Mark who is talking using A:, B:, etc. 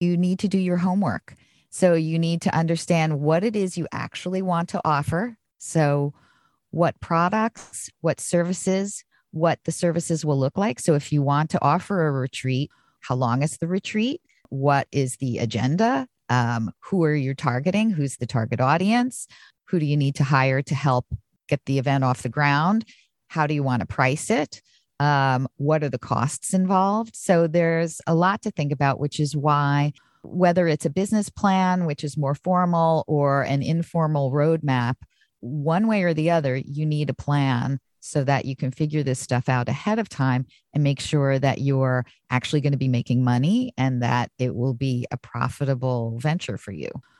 A: You need to do your homework. So you need to understand what it is you actually want to offer. So, what products, what services, what the services will look like. So, if you want to offer a retreat, how long is the retreat? What is the agenda? Who are you targeting? Who's the target audience? Who do you need to hire to help get the event off the ground? How do you want to price it? What are the costs involved? So there's a lot to think about, which is why, whether it's a business plan, which is more formal, or an informal roadmap, one way or the other, you need a plan so that you can figure this stuff out ahead of time and make sure that you're actually going to be making money and that it will be a profitable venture for you.